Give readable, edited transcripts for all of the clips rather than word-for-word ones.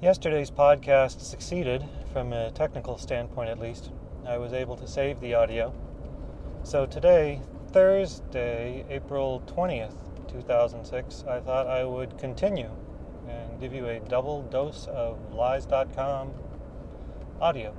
Yesterday's podcast succeeded, from a technical standpoint at least. I was able to save the audio. So today, Thursday, April 20th, 2006, I thought I would continue and give you a double dose of Lies.com audio.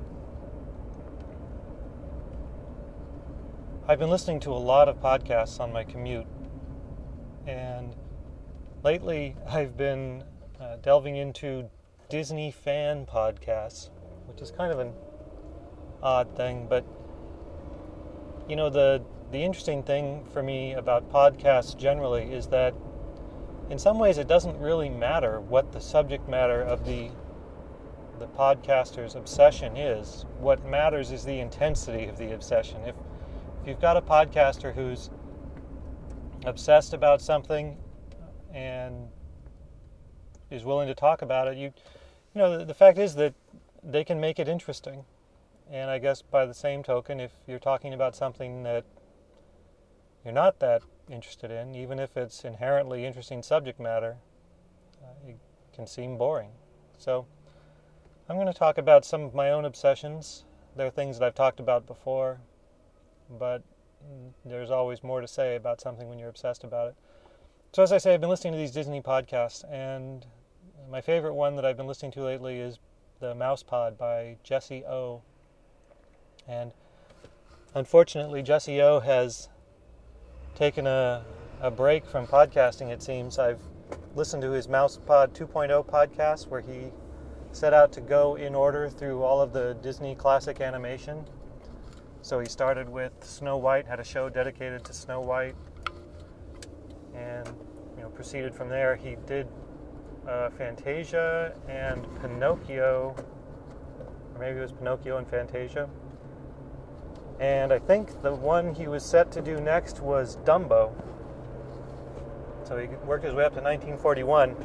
I've been listening to a lot of podcasts on my commute, and lately I've been delving into Disney fan podcasts, which is kind of an odd thing, but you know, the interesting thing for me about podcasts generally is that in some ways it doesn't really matter what the subject matter of the podcaster's obsession is. What matters is the intensity of the obsession. If you've got a podcaster who's obsessed about something and is willing to talk about it, you know, the fact is that they can make it interesting. And I guess by the same token, if you're talking about something that you're not that interested in, even if it's inherently interesting subject matter, it can seem boring. So I'm going to talk about some of my own obsessions. There are things that I've talked about before, but there's always more to say about something when you're obsessed about it. So as I say, I've been listening to these Disney podcasts, and my favorite one that I've been listening to lately is The Mouse Pod by Jesse O. And unfortunately, Jesse O has taken a break from podcasting, it seems. I've listened to his Mouse Pod 2.0 podcast, where he set out to go in order through all of the Disney classic animation. So he started with Snow White, had a show dedicated to Snow White, and proceeded from there. He did Fantasia and Pinocchio, or maybe it was Pinocchio and Fantasia. And I think the one he was set to do next was Dumbo. So he worked his way up to 1941.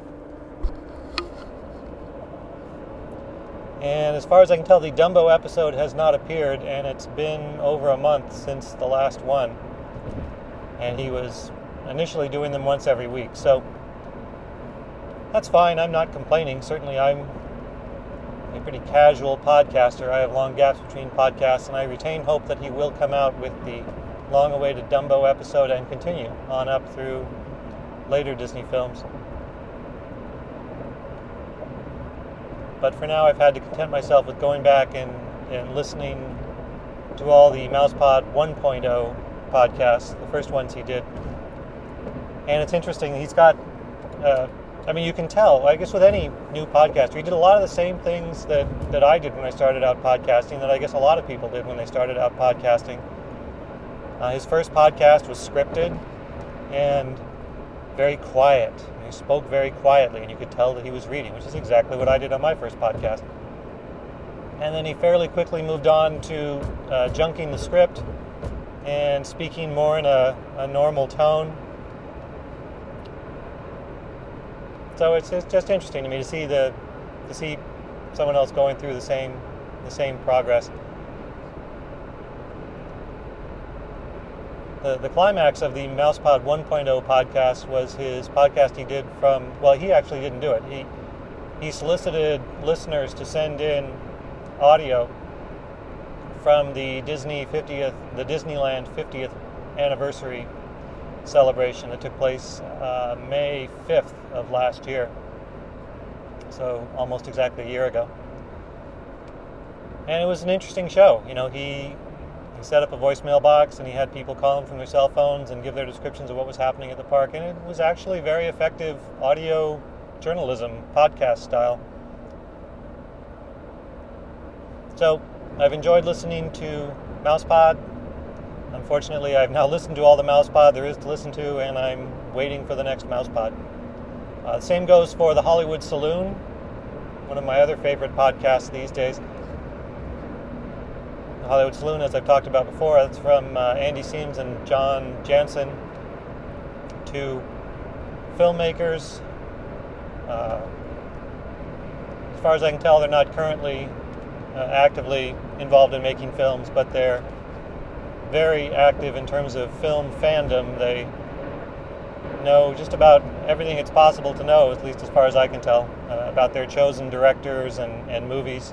And as far as I can tell, the Dumbo episode has not appeared, and it's been over a month since the last one. And he was initially doing them once every week. So that's fine. I'm not complaining. Certainly I'm a pretty casual podcaster. I have long gaps between podcasts, and I retain hope that he will come out with the long-awaited Dumbo episode and continue on up through later Disney films. But for now, I've had to content myself with going back and listening to all the MousePod 1.0 podcasts, the first ones he did. And it's interesting, he's got you can tell, I guess with any new podcaster, he did a lot of the same things that I did when I started out podcasting, that I guess a lot of people did when they started out podcasting. His first podcast was scripted and very quiet. He spoke very quietly, and you could tell that he was reading, which is exactly what I did on my first podcast. And then he fairly quickly moved on to junking the script and speaking more in a normal tone. So it's just interesting to me to see someone else going through the same progress. The climax of the MousePod 1.0 podcast was his podcast he did he actually didn't do it. He solicited listeners to send in audio from the Disneyland 50th anniversary celebration that took place May 5th of last year, so almost exactly a year ago. And it was an interesting show. He set up a voicemail box, and he had people call him from their cell phones and give their descriptions of what was happening at the park, and it was actually very effective audio journalism, podcast style. So I've enjoyed listening to MousePod. Unfortunately, I've now listened to all the MousePod there is to listen to, and I'm waiting for the next MousePod. The same goes for the Hollywood Saloon, one of my other favorite podcasts these days. The Hollywood Saloon, as I've talked about before, that's from Andy Sims and John Jansen, two filmmakers. As far as I can tell, they're not currently actively involved in making films, but they're very active in terms of film fandom. They know just about everything it's possible to know, at least as far as I can tell, about their chosen directors and movies.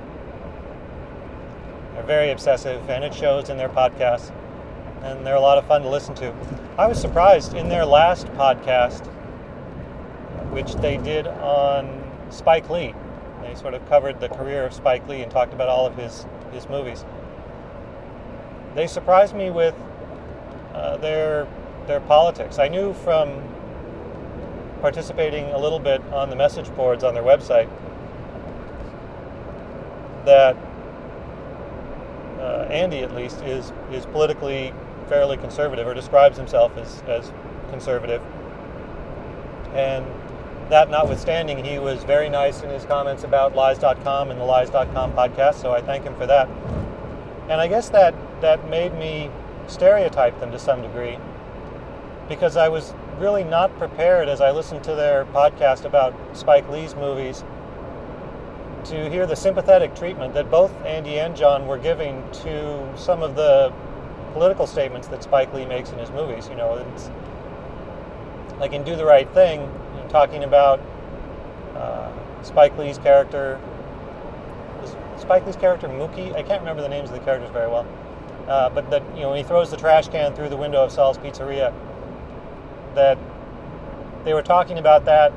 They're very obsessive, and it shows in their podcasts, and they're a lot of fun to listen to. I was surprised in their last podcast, which they did on Spike Lee. They sort of covered the career of Spike Lee and talked about all of his movies. They surprised me with their politics. I knew from participating a little bit on the message boards on their website that Andy, at least, is politically fairly conservative, or describes himself as conservative. And that notwithstanding, he was very nice in his comments about Lies.com and the Lies.com podcast, so I thank him for that. And I guess that made me stereotype them to some degree, because I was really not prepared as I listened to their podcast about Spike Lee's movies to hear the sympathetic treatment that both Andy and John were giving to some of the political statements that Spike Lee makes in his movies. You know, it's like in Do the Right Thing, you know, talking about Spike Lee's character. Was Spike Lee's character Mookie? I can't remember the names of the characters very well. But that, you know, when he throws the trash can through the window of Saul's Pizzeria, that they were talking about that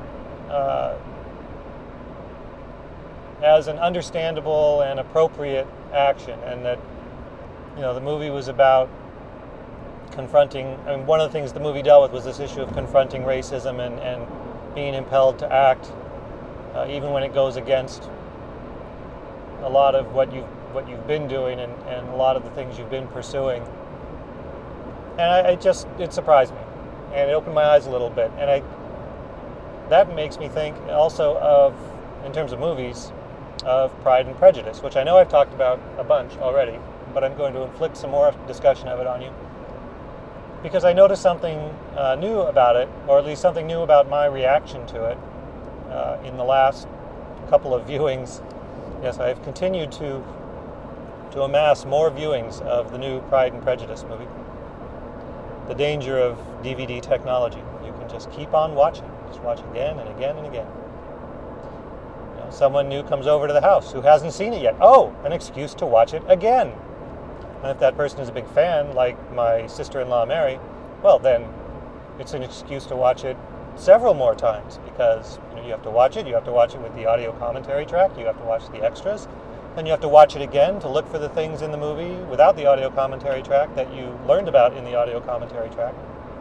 as an understandable and appropriate action, and that, you know, the movie was about confronting, I mean, one of the things the movie dealt with was this issue of confronting racism and being impelled to act, even when it goes against a lot of what you've been doing and a lot of the things you've been pursuing. And it surprised me, and it opened my eyes a little bit. And that makes me think also of, in terms of movies, of Pride and Prejudice, which I know I've talked about a bunch already, but I'm going to inflict some more discussion of it on you, because I noticed something new about it, or at least something new about my reaction to it in the last couple of viewings. Yes, I've continued to amass more viewings of the new Pride and Prejudice movie. The danger of DVD technology. You can just keep on watching. Just watch again and again and again. You know, someone new comes over to the house who hasn't seen it yet. Oh, an excuse to watch it again. And if that person is a big fan, like my sister-in-law Mary, well, then it's an excuse to watch it several more times, because you have to watch it. You have to watch it with the audio commentary track. You have to watch the extras. Then you have to watch it again to look for the things in the movie without the audio commentary track that you learned about in the audio commentary track.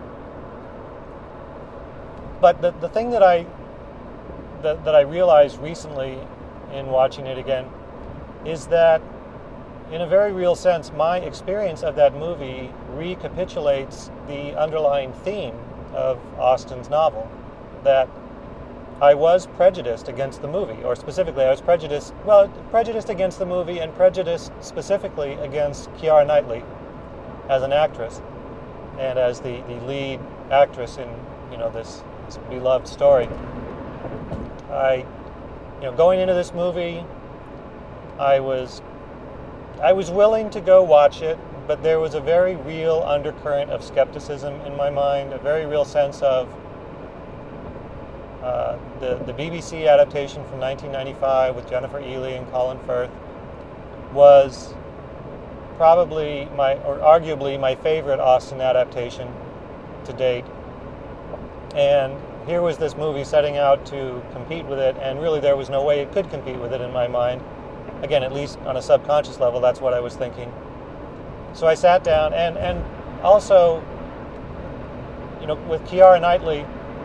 But the thing that I realized recently in watching it again is that, in a very real sense, my experience of that movie recapitulates the underlying theme of Austen's novel, that I was prejudiced against the movie, or specifically I was prejudiced against the movie, and prejudiced specifically against Keira Knightley as an actress and as the lead actress in, you know, this beloved story. Going into this movie, I was willing to go watch it, but there was a very real undercurrent of skepticism in my mind, a very real sense of the BBC adaptation from 1995 with Jennifer Ely and Colin Firth was probably arguably my favorite Austen adaptation to date. And here was this movie setting out to compete with it, and really there was no way it could compete with it in my mind. Again, at least on a subconscious level, that's what I was thinking. So I sat down, and also, with Keira Knightley,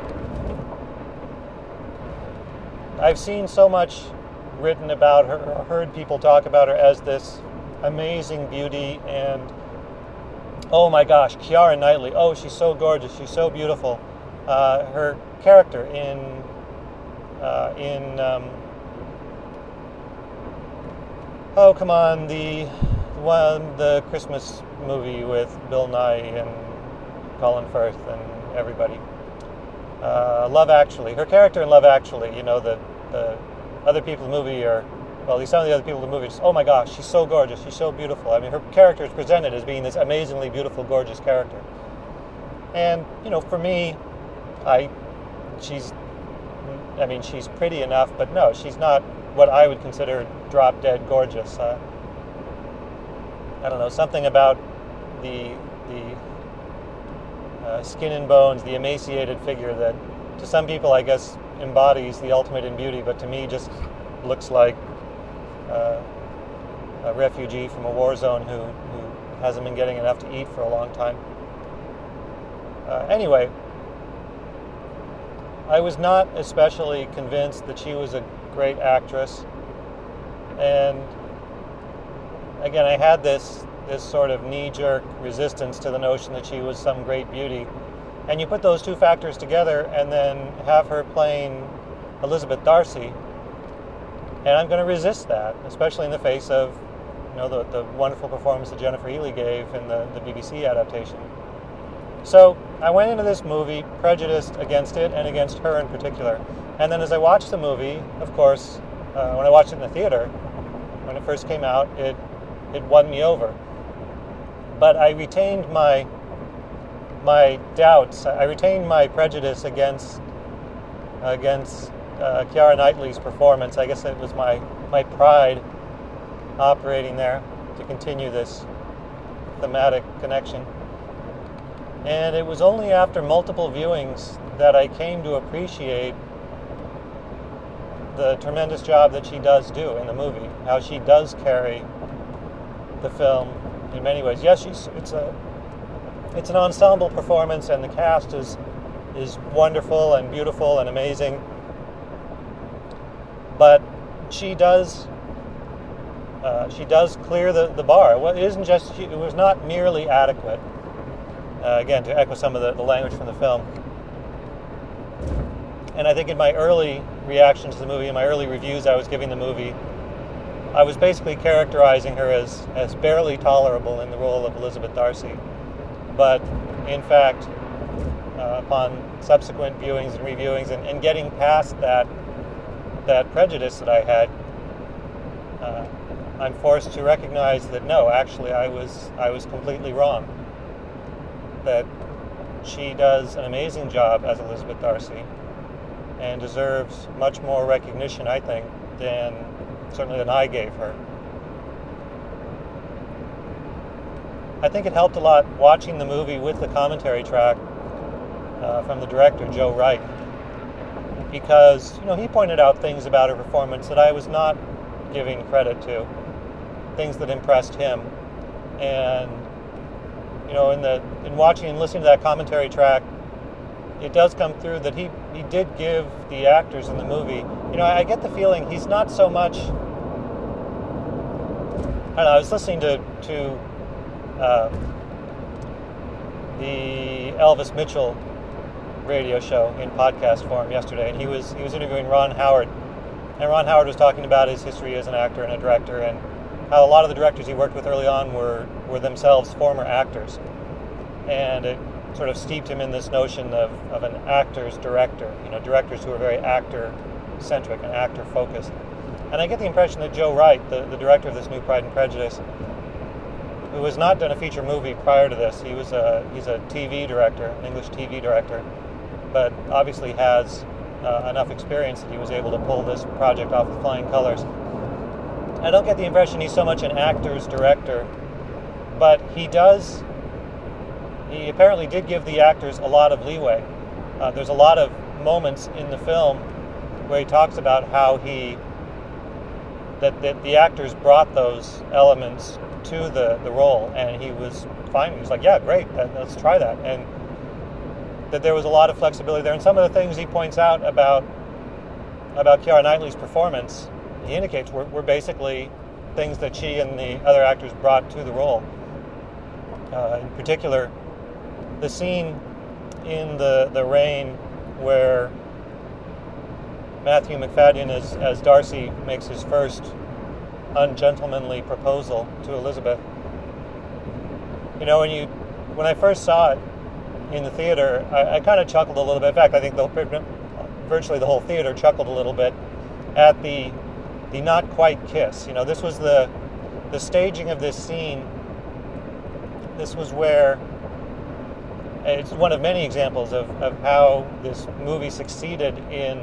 I've seen so much written about her, or heard people talk about her as this amazing beauty, and oh my gosh, Keira Knightley, oh, she's so gorgeous, she's so beautiful. Her character in the Christmas movie with Bill Nighy and Colin Firth and everybody. Love Actually. Her character in Love Actually, the other people in the movie at least some of the other people in the movie, just, oh my gosh, she's so gorgeous, she's so beautiful. I mean, her character is presented as being this amazingly beautiful, gorgeous character. And, for me, I she's pretty enough, but no, she's not what I would consider drop-dead gorgeous. I don't know, something about the skin and bones, the emaciated figure that to some people I guess embodies the ultimate in beauty, but to me just looks like a refugee from a war zone who hasn't been getting enough to eat for a long time. Anyway, I was not especially convinced that she was a great actress, and again, I had this sort of knee-jerk resistance to the notion that she was some great beauty. And you put those two factors together and then have her playing Elizabeth Darcy, and I'm going to resist that, especially in the face of the wonderful performance that Jennifer Healey gave in the BBC adaptation. So I went into this movie prejudiced against it and against her in particular. And then as I watched the movie, of course, when I watched it in the theater, when it first came out, it won me over. But I retained my doubts. I retained my prejudice against Keira Knightley's performance. I guess it was my pride operating there to continue this thematic connection. And it was only after multiple viewings that I came to appreciate the tremendous job that she does do in the movie, how she does carry the film in many ways. Yes, it's an ensemble performance, and the cast is wonderful and beautiful and amazing. But she does clear the bar. Well, it was not merely adequate. Again, to echo some of the language from the film. And I think in my early reaction to the movie, in my early reviews I was giving the movie, I was basically characterizing her as barely tolerable in the role of Elizabeth Darcy. But in fact, upon subsequent viewings and reviewings and getting past that prejudice that I had, I'm forced to recognize that no, actually I was completely wrong. That she does an amazing job as Elizabeth Darcy and deserves much more recognition, I think, than I gave her. I think it helped a lot watching the movie with the commentary track from the director, Joe Wright, because he pointed out things about her performance that I was not giving credit to, things that impressed him. And in watching and listening to that commentary track, it does come through that he did give the actors in the movie, I get the feeling he's not so much, I don't know, I was listening to the Elvis Mitchell radio show in podcast form yesterday, and he was interviewing Ron Howard, and Ron Howard was talking about his history as an actor and a director, and how a lot of the directors he worked with early on were themselves former actors, and it sort of steeped him in this notion of an actor's director, directors who are very actor-centric and actor-focused. And I get the impression that Joe Wright, the director of this new Pride and Prejudice, who has not done a feature movie prior to this, he's a TV director, an English TV director, but obviously has enough experience that he was able to pull this project off with flying colors. I don't get the impression he's so much an actor's director, but he apparently did give the actors a lot of leeway. There's a lot of moments in the film where he talks about how that the actors brought those elements to the role, and he was fine. He was like, yeah, great, let's try that. And that there was a lot of flexibility there. And some of the things he points out about Keira Knightley's performance, he indicates were basically things that she and the other actors brought to the role. In particular, the scene in the rain where Matthew Macfadyen as Darcy makes his first ungentlemanly proposal to Elizabeth. When I first saw it in the theater, I kind of chuckled a little bit. In fact, I think virtually the whole theater chuckled a little bit at the not quite kiss. This was the staging of this scene. This was where it's one of many examples of how this movie succeeded in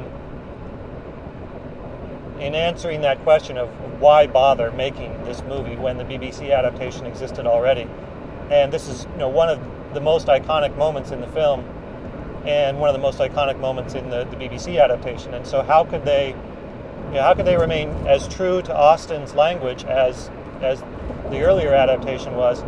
answering that question of why bother making this movie when the BBC adaptation existed already. And this is, one of the most iconic moments in the film, and one of the most iconic moments in the BBC adaptation. And so, how could they remain as true to Austen's language as the earlier adaptation was,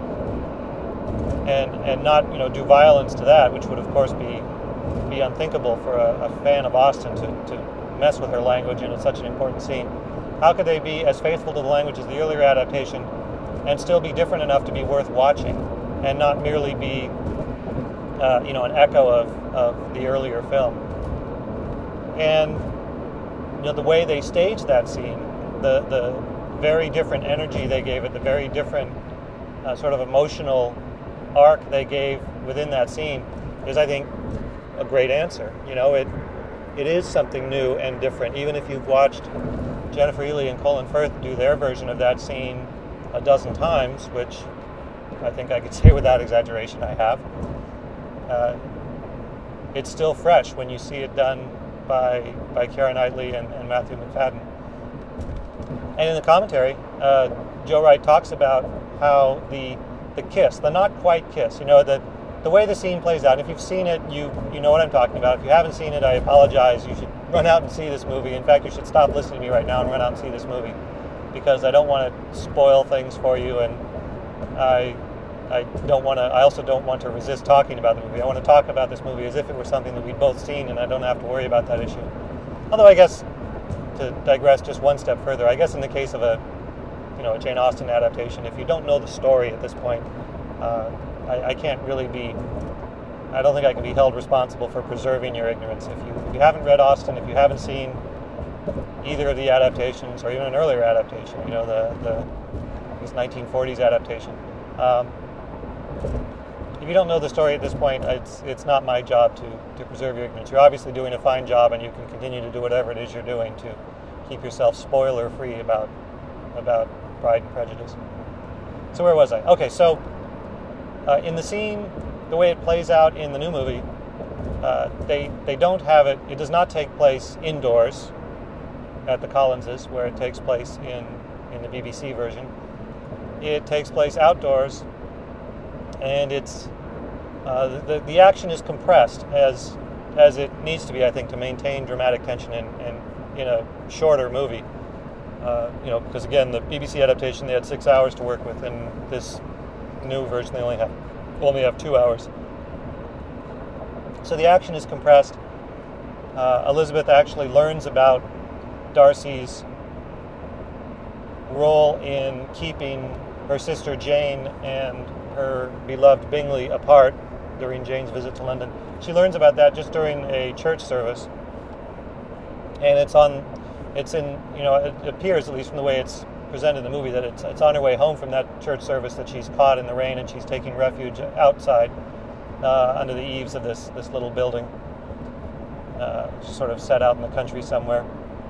and not do violence to that, which would of course be unthinkable for a fan of Austen to mess with her language in such an important scene. How could they be as faithful to the language as the earlier adaptation and still be different enough to be worth watching and not merely be an echo of the earlier film? And the way they staged that scene, the very different energy they gave it, the very different sort of emotional arc they gave within that scene is, I think, a great answer. It is something new and different. Even if you've watched Jennifer Ehle and Colin Firth do their version of that scene a dozen times, which I think I could say without exaggeration I have, it's still fresh when you see it done by Keira Knightley and Matthew Macfadyen. And in the commentary, Joe Wright talks about how the kiss, the not quite kiss, the way the scene plays out. If you've seen it, you know what I'm talking about. If you haven't seen it, I apologize. You should run out and see this movie. In fact, you should stop listening to me right now and run out and see this movie, because I don't want to spoil things for you, and I also don't want to resist talking about the movie. I want to talk about this movie as if it were something that we'd both seen, and I don't have to worry about that issue. Although, I guess, to digress just one step further, I guess in the case of a Jane Austen adaptation, if you don't know the story at this point, I can't really I don't think I can be held responsible for preserving your ignorance. If you haven't read Austen, if you haven't seen either of the adaptations, or even an earlier adaptation, the 1940s adaptation, if you don't know the story at this point, it's not my job to preserve your ignorance. You're obviously doing a fine job, and you can continue to do whatever it is you're doing to keep yourself spoiler-free about Pride and Prejudice. So where was I? Okay, so in the scene, the way it plays out in the new movie, they don't have it. It does not take place indoors at the Collinses, where it takes place in the BBC version. It takes place outdoors, and it's the action is compressed as it needs to be, I think, to maintain dramatic tension in a shorter movie. Because again, the BBC adaptation, they had 6 hours to work with, and this new version they only have 2 hours. So the action is compressed. Elizabeth actually learns about Darcy's role in keeping her sister Jane and her beloved Bingley apart during Jane's visit to London. She learns about that just during a church service, and it appears, at least from the way it's presented in the movie, that it's on her way home from that church service that she's caught in the rain, and she's taking refuge outside under the eaves of this little building, sort of set out in the country somewhere.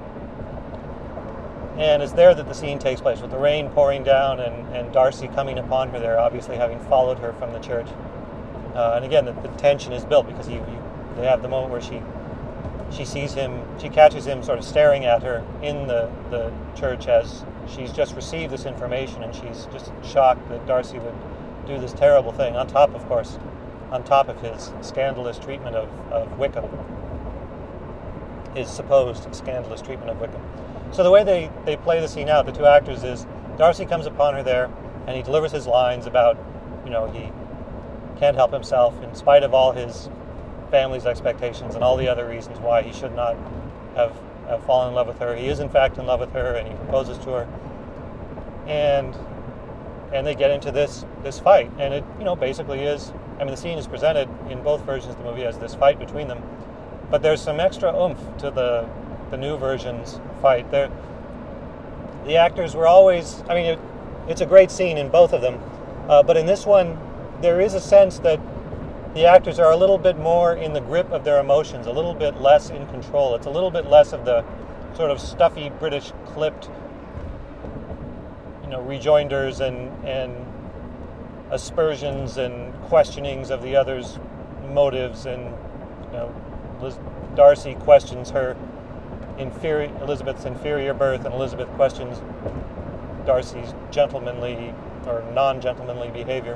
And it's there that the scene takes place, with the rain pouring down and Darcy coming upon her there, obviously having followed her from the church. And again, the tension is built because they have the moment where she sees him, she catches him sort of staring at her in the church as she's just received this information, and she's just shocked that Darcy would do this terrible thing, on top of his scandalous treatment of Wickham, his supposed scandalous treatment of Wickham. So the way they play the scene out, the two actors, is Darcy comes upon her there, and he delivers his lines about, he can't help himself in spite of all his family's expectations and all the other reasons why he should not have fallen in love with her. He is in fact in love with her, and he proposes to her, and they get into this fight, and it basically is. I mean, the scene is presented in both versions of the movie as this fight between them, but there's some extra oomph to the new version's fight. The actors were always. I mean, it's a great scene in both of them, but in this one, there is a sense that the actors are a little bit more in the grip of their emotions, a little bit less in control. It's a little bit less of the sort of stuffy British clipped, rejoinders and aspersions and questionings of the other's motives, and Darcy questions Elizabeth's inferior birth, and Elizabeth questions Darcy's gentlemanly or non-gentlemanly behavior.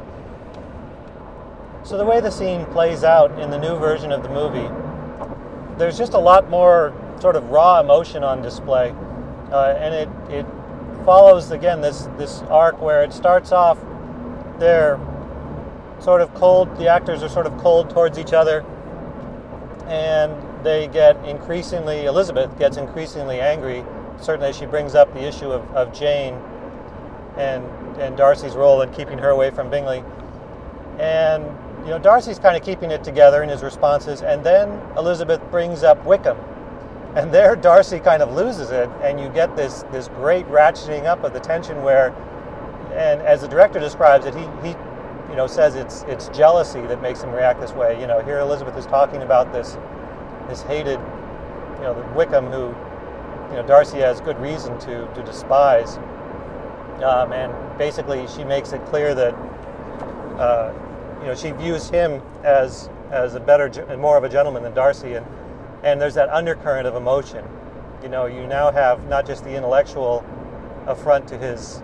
So the way the scene plays out in the new version of the movie, there's just a lot more sort of raw emotion on display, and it follows again this arc where it starts off they're sort of cold, the actors are sort of cold towards each other, and Elizabeth gets increasingly angry, certainly as she brings up the issue of Jane and Darcy's role in keeping her away from Bingley. And Darcy's kind of keeping it together in his responses, and then Elizabeth brings up Wickham, and there Darcy kind of loses it, and you get this great ratcheting up of the tension where, and as the director describes it, he says it's jealousy that makes him react this way. Here Elizabeth is talking about this hated, the Wickham who, Darcy has good reason to despise, and basically she makes it clear that, she views him as a better and more of a gentleman than Darcy, and there's that undercurrent of emotion. You now have not just the intellectual affront to his,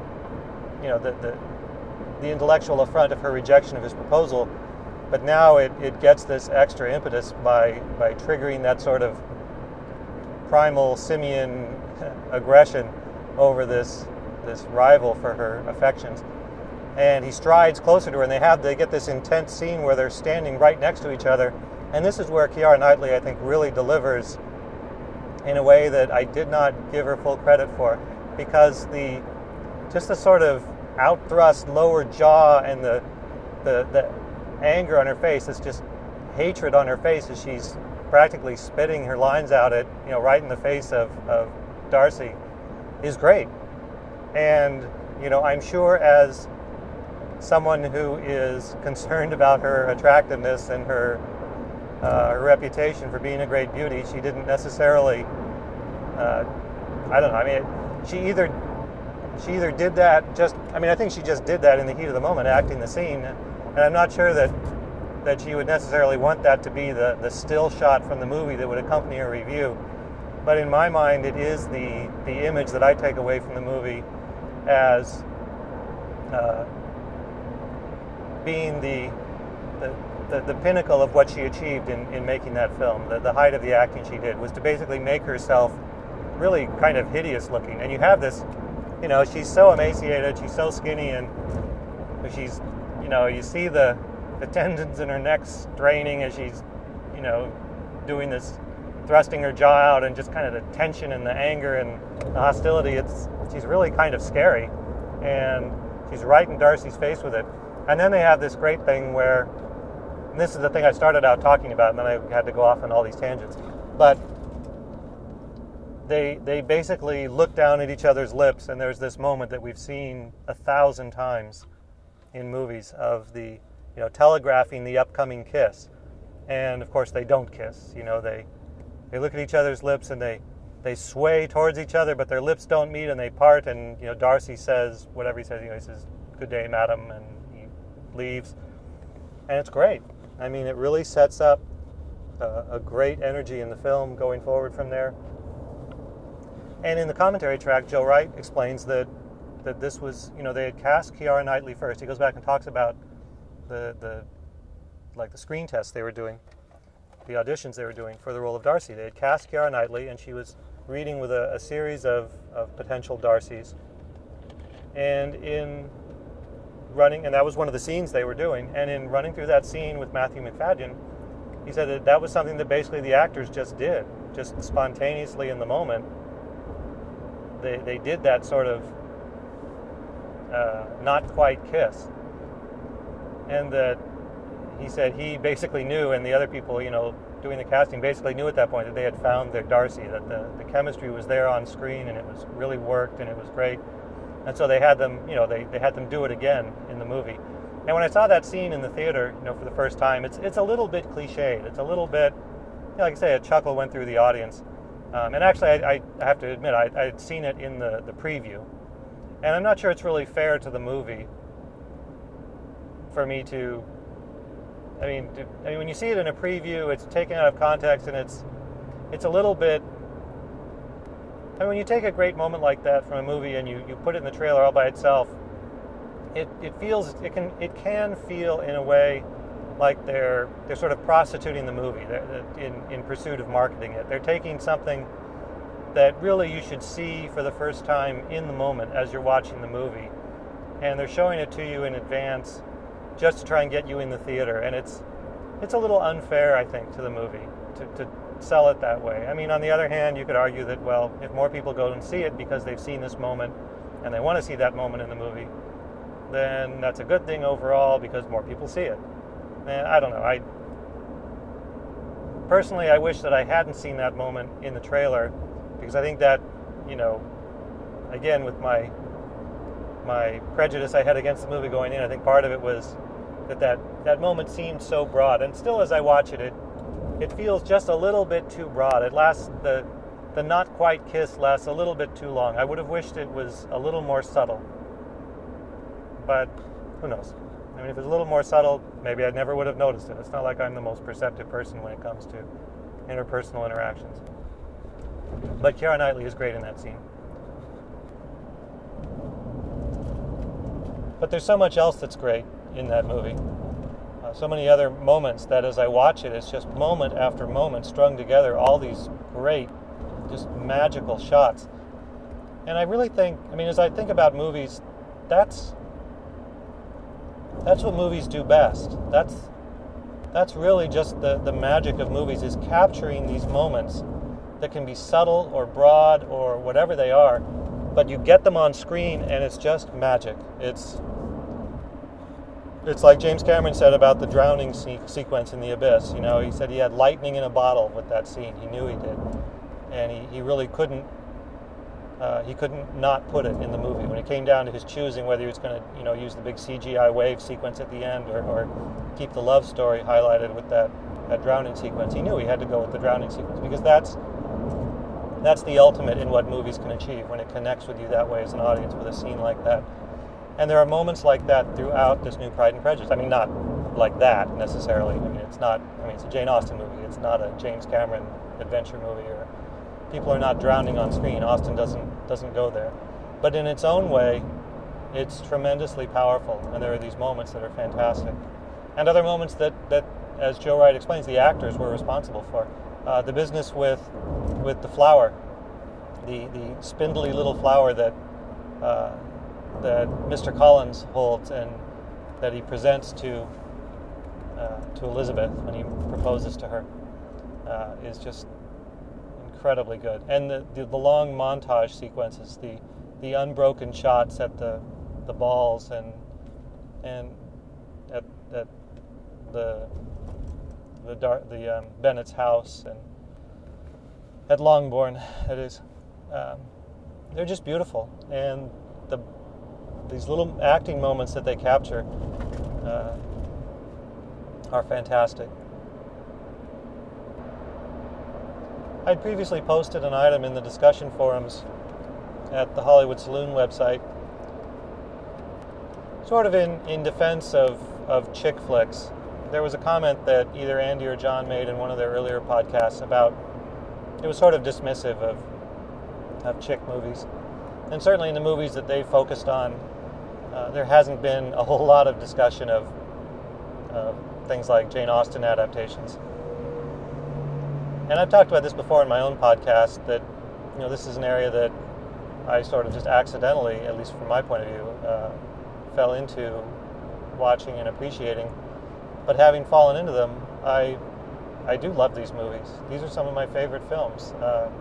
the intellectual affront of her rejection of his proposal, but now it gets this extra impetus by triggering that sort of primal simian aggression over this rival for her affections. And he strides closer to her, and they get this intense scene where they're standing right next to each other. And this is where Keira Knightley, I think, really delivers in a way that I did not give her full credit for, because the sort of out-thrust lower jaw and the anger on her face, it's just hatred on her face as she's practically spitting her lines out at right in the face of Darcy, is great. And I'm sure as someone who is concerned about her attractiveness and her reputation for being a great beauty, she didn't necessarily, I don't know, I mean, she either did that I think she just did that in the heat of the moment, acting the scene, and I'm not sure that she would necessarily want that to be the still shot from the movie that would accompany her review. But in my mind, it is the image that I take away from the movie as being the pinnacle of what she achieved in making that film. The height of the acting she did was to basically make herself really kind of hideous looking. And you have this, she's so emaciated, she's so skinny, and she's, you see the tendons in her neck straining as she's, doing this, thrusting her jaw out, and just kind of the tension and the anger and the hostility. She's really kind of scary, and she's right in Darcy's face with it. And then they have this great thing where, and this is the thing I started out talking about, and then I had to go off on all these tangents, but they basically look down at each other's lips, and there's this moment that we've seen 1,000 times in movies of the, telegraphing the upcoming kiss. And of course they don't kiss. They look at each other's lips, and they sway towards each other, but their lips don't meet, and they part. And Darcy says whatever he says. He says, "Good day, madam," and he leaves. And it's great. I mean, it really sets up a great energy in the film going forward from there. And in the commentary track, Joe Wright explains that this was, they had cast Keira Knightley first. He goes back and talks about the screen tests they were doing, the auditions they were doing for the role of Darcy. They had cast Keira Knightley, and she was reading with a series of potential Darcys. And in running, and that was one of the scenes they were doing, and in running through that scene with Matthew Macfadyen, he said that was something that basically the actors just did, just spontaneously in the moment. They did that sort of not quite kiss. And that he said he basically knew, and the other people, doing the casting basically knew at that point that they had found their Darcy, that the chemistry was there on screen, and it was really worked, and it was great. And so they had them, they had them do it again in the movie. And when I saw that scene in the theater, for the first time, it's a little bit cliched. It's a little bit, like I say, a chuckle went through the audience. And actually, I have to admit, I had seen it in the preview. And I'm not sure it's really fair to the movie for me to when you see it in a preview, it's taken out of context, and it's a little bit. When you take a great moment like that from a movie and you put it in the trailer all by itself, it can feel in a way like they're sort of prostituting the movie in pursuit of marketing it. They're taking something that really you should see for the first time in the moment as you're watching the movie, and they're showing it to you in advance just to try and get you in the theater. And it's a little unfair, I think, to the movie to sell it that way. On the other hand, you could argue that, well, if more people go and see it because they've seen this moment and they want to see that moment in the movie, then that's a good thing overall because more people see it. And I don't know. Personally, I wish that I hadn't seen that moment in the trailer, because I think that, again, with my prejudice I had against the movie going in, I think part of it was that moment seemed so broad. And still, as I watch it, it feels just a little bit too broad. It lasts, the not quite kiss lasts a little bit too long. I would have wished it was a little more subtle. But who knows? If it was a little more subtle, maybe I never would have noticed it. It's not like I'm the most perceptive person when it comes to interpersonal interactions. But Keira Knightley is great in that scene. But there's so much else that's great in that movie. So many other moments that as I watch it, it's just moment after moment strung together, all these great, just magical shots. And I really think, as I think about movies, that's what movies do best. That's really just the magic of movies, is capturing these moments that can be subtle or broad or whatever they are, but you get them on screen and it's just magic. It's like James Cameron said about the drowning sequence in The Abyss. He said he had lightning in a bottle with that scene. He knew he did. And he really couldn't not put it in the movie. When it came down to his choosing whether he was going to, use the big CGI wave sequence at the end or keep the love story highlighted with that drowning sequence, he knew he had to go with the drowning sequence, because that's the ultimate in what movies can achieve, when it connects with you that way as an audience with a scene like that. And there are moments like that throughout this new Pride and Prejudice. Not like that necessarily. It's a Jane Austen movie. It's not a James Cameron adventure movie, or people are not drowning on screen. Austen doesn't go there. But in its own way, it's tremendously powerful, and there are these moments that are fantastic. And other moments that as Joe Wright explains, the actors were responsible for. The business with the flower, the spindly little flower that Mr. Collins holds and that he presents to Elizabeth when he proposes to her, is just incredibly good. And the long montage sequences, the unbroken shots at the balls and at the Bennet's house and at Longbourn, it is. They're just beautiful, and these little acting moments that they capture are fantastic. I'd previously posted an item in the discussion forums at the Hollywood Saloon website, sort of in defense of chick flicks. There was a comment that either Andy or John made in one of their earlier podcasts about it was sort of dismissive of chick movies. And certainly in the movies that they focused on, there hasn't been a whole lot of discussion of things like Jane Austen adaptations. And I've talked about this before in my own podcast, that this is an area that I sort of just accidentally, at least from my point of view, fell into watching and appreciating. But having fallen into them, I do love these movies. These are some of my favorite films.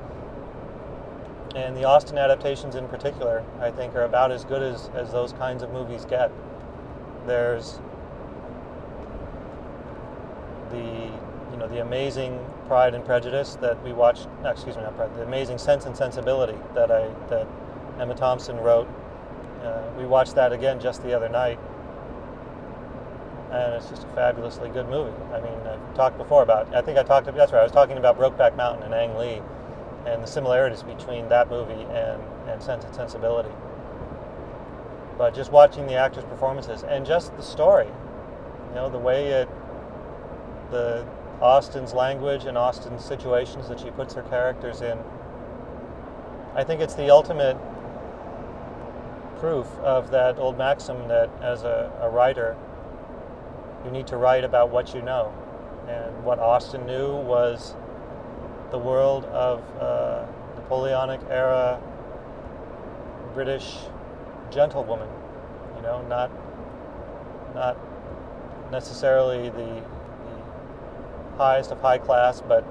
And the Austen adaptations in particular, I think, are about as good as those kinds of movies get. There's the amazing Pride and Prejudice that we watched, the amazing Sense and Sensibility that Emma Thompson wrote. We watched that again just the other night, and it's just a fabulously good movie. I've talked before about, I was talking about Brokeback Mountain and Ang Lee, and the similarities between that movie and Sense and Sensibility. But just watching the actors' performances and just the story, the way the Austen's language and Austen's situations that she puts her characters in, I think it's the ultimate proof of that old maxim that as a writer, you need to write about what you know. And what Austen knew was the world of Napoleonic era British gentlewoman, not necessarily the highest of high class, but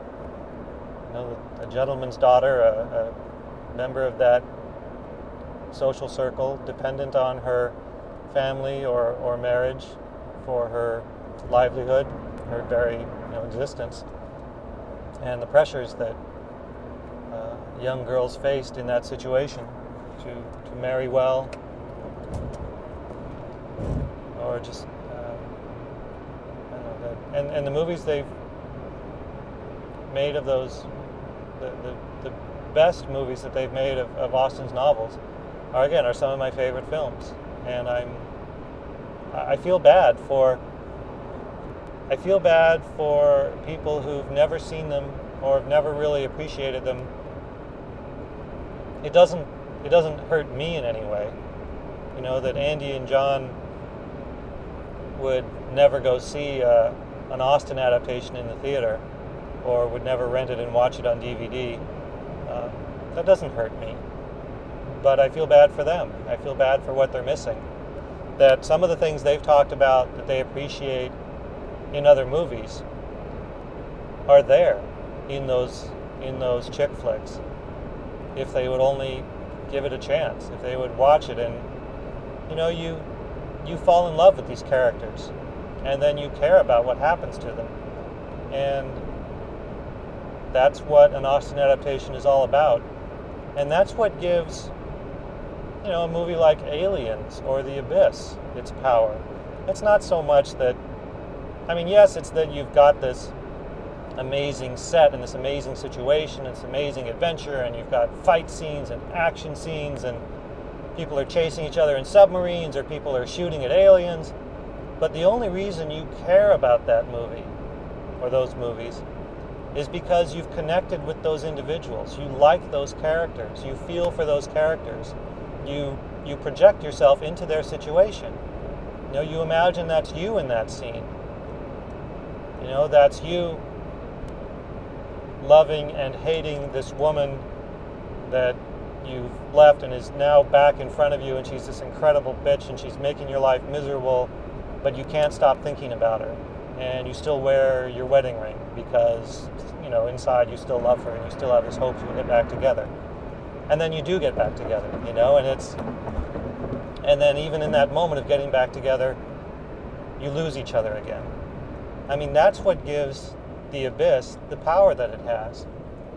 a gentleman's daughter, a member of that social circle, dependent on her family or marriage for her livelihood, her very existence, and the pressures that young girls faced in that situation to marry well, or just I don't know, and the movies they've made of those, the best movies that they've made of Austen's novels are some of my favorite films, and I feel bad for people who've never seen them or have never really appreciated them. It doesn't hurt me in any way, that Andy and John would never go see an Austen adaptation in the theater, or would never rent it and watch it on DVD. That doesn't hurt me, but I feel bad for them. I feel bad for what they're missing. That some of the things they've talked about that they appreciate in other movies are there in those chick flicks. If they would only give it a chance, if they would watch it, and you fall in love with these characters, and then you care about what happens to them, and that's what an Austen adaptation is all about, and that's what gives a movie like Aliens or The Abyss its power. It's not so much that, yes, it's that you've got this amazing set and this amazing situation, and this amazing adventure, and you've got fight scenes and action scenes, and people are chasing each other in submarines, or people are shooting at aliens. But the only reason you care about that movie or those movies is because you've connected with those individuals. You like those characters. You feel for those characters. You project yourself into their situation. You imagine that's you in that scene. That's you loving and hating this woman that you've left and is now back in front of you, and she's this incredible bitch, and she's making your life miserable, but you can't stop thinking about her, and you still wear your wedding ring because inside you still love her, and you still have this hope you'll get back together. And then you do get back together, and then even in that moment of getting back together, you lose each other again. That's what gives The Abyss the power that it has.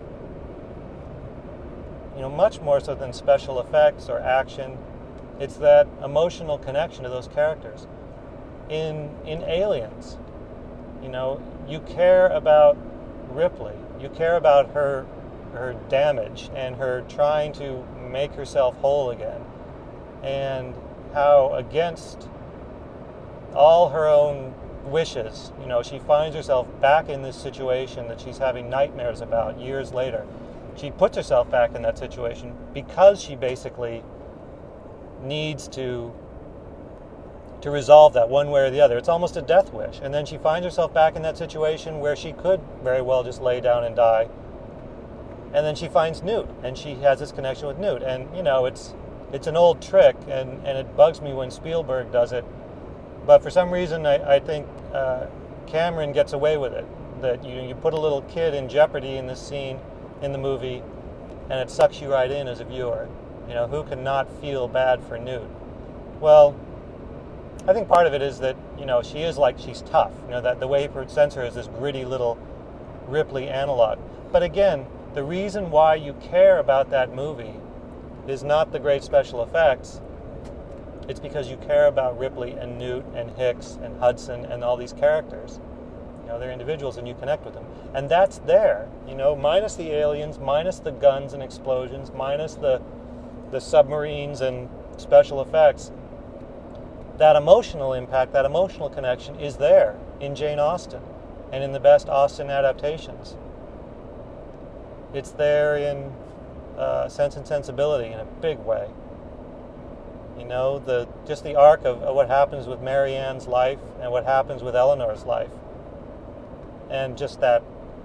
Much more so than special effects or action, it's that emotional connection to those characters. In Aliens, you care about Ripley. You care about her damage and her trying to make herself whole again, and how against all her own wishes, she finds herself back in this situation that she's having nightmares about years later. She puts herself back in that situation because she basically needs to resolve that one way or the other. It's almost a death wish. And then she finds herself back in that situation where she could very well just lay down and die. And then she finds Newt, and she has this connection with Newt. And, it's an old trick, and it bugs me when Spielberg does it. But for some reason, I think Cameron gets away with it. That you put a little kid in jeopardy in this scene in the movie, and it sucks you right in as a viewer. Who can not feel bad for Newt? Well, I think part of it is that, she is she's tough. That the way he presents her is this gritty little Ripley analog. But again, the reason why you care about that movie is not the great special effects. It's because you care about Ripley and Newt and Hicks and Hudson and all these characters. They're individuals, and you connect with them. And that's there, minus the aliens, minus the guns and explosions, minus the submarines and special effects. That emotional impact, that emotional connection is there in Jane Austen. and in the best Austen adaptations. It's there in Sense and Sensibility in a big way. You know, just the arc of what happens with Marianne's life and what happens with Eleanor's life. And just that,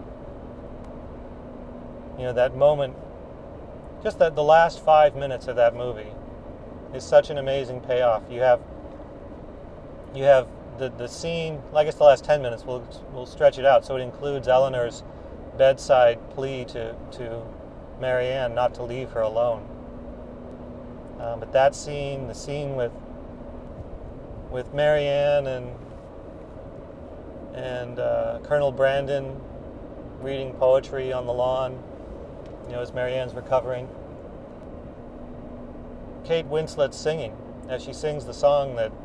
that moment, just that the last 5 minutes of that movie is such an amazing payoff. You have the scene, I guess the last 10 minutes, we'll stretch it out, so it includes Eleanor's bedside plea to Marianne not to leave her alone. But that scene, the scene with Marianne and Colonel Brandon reading poetry on the lawn, as Marianne's recovering. Kate Winslet singing, as she sings the song that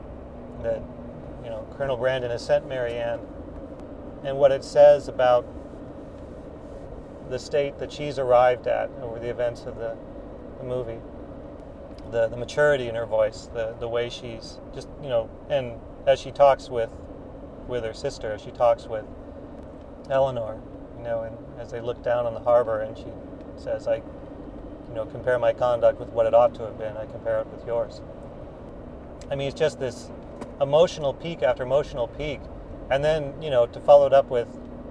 Colonel Brandon has sent Marianne, and what it says about the state that she's arrived at over the events of the movie. The maturity in her voice, the way she's just, and as she talks with her sister, as she talks with Eleanor, and as they look down on the harbor, and she says, I compare my conduct with what it ought to have been, I compare it with yours. I mean, it's just this emotional peak after emotional peak, and then, to follow it up with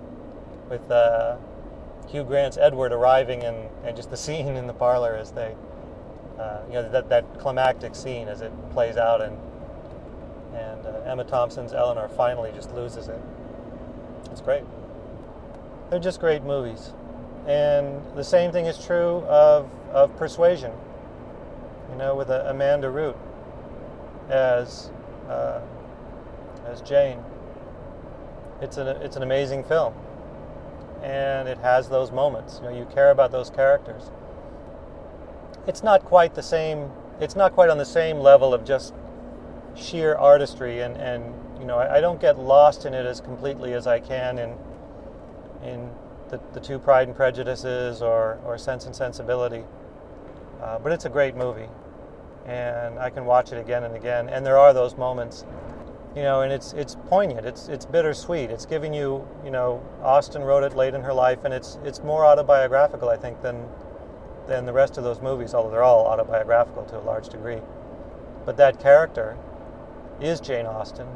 Hugh Grant's Edward arriving and just the scene in the parlor as they that climactic scene as it plays out, and Emma Thompson's Eleanor finally just loses it. It's great. They're just great movies. And the same thing is true of Persuasion, with Amanda Root as Jane. It's an amazing film, and it has those moments. You care about those characters. It's not quite the same. It's not quite on the same level of just sheer artistry, and I don't get lost in it as completely as I can in the two Pride and Prejudices or Sense and Sensibility. But it's a great movie, and I can watch it again and again. And there are those moments, and it's poignant. It's bittersweet. It's giving you, Austen wrote it late in her life, and it's more autobiographical, I think, than the rest of those movies, although they're all autobiographical to a large degree. But that character is Jane Austen,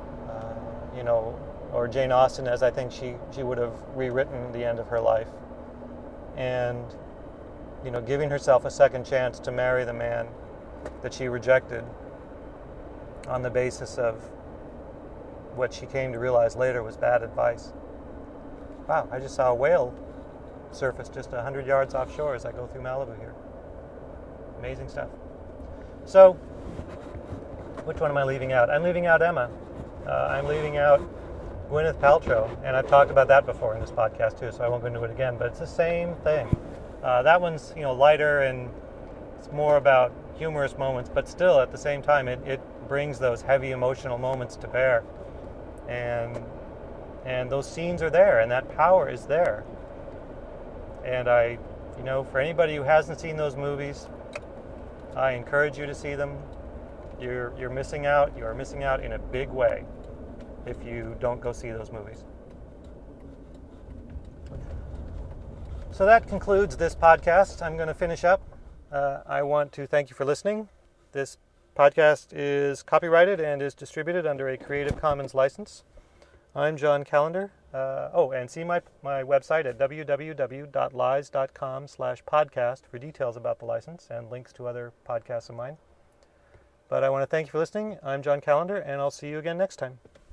or Jane Austen as I think she would have rewritten the end of her life. And, giving herself a second chance to marry the man that she rejected on the basis of what she came to realize later was bad advice. Wow, I just saw a whale surface just 100 yards offshore as I go through Malibu here. Amazing stuff. So, which one am I leaving out? I'm leaving out Emma. I'm leaving out Gwyneth Paltrow, and I've talked about that before in this podcast too, so I won't go into it again, but it's the same thing. That one's, lighter, and it's more about humorous moments, but still at the same time it brings those heavy emotional moments to bear. And those scenes are there, and that power is there. And for anybody who hasn't seen those movies, I encourage you to see them. You're missing out. You are missing out in a big way if you don't go see those movies. So that concludes this podcast. I'm going to finish up. I want to thank you for listening. This podcast is copyrighted and is distributed under a Creative Commons license. I'm John Callender. And see my website at www.lies.com/podcast for details about the license and links to other podcasts of mine. But I want to thank you for listening. I'm John Callender, and I'll see you again next time.